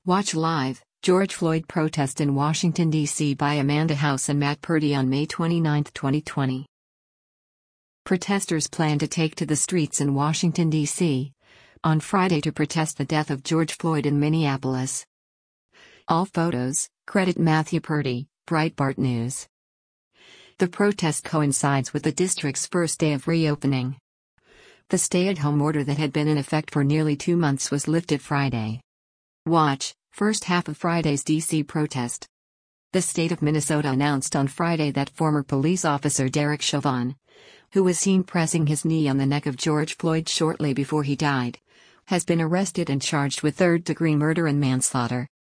Watch live, George Floyd protest in Washington, D.C. by Amanda House and Matt Purdy on May 29, 2020. Protesters plan to take to the streets in Washington, D.C. on Friday to protest the death of George Floyd in Minneapolis. All photos, credit Matthew Purdy, Breitbart News. The protest coincides with the district's first day of reopening. The stay-at-home order that had been in effect for nearly 2 months was lifted Friday. Watch, first half of Friday's D.C. protest. The state of Minnesota announced on Friday that former police officer Derek Chauvin, who was seen pressing his knee on the neck of George Floyd shortly before he died, has been arrested and charged with third-degree murder and manslaughter.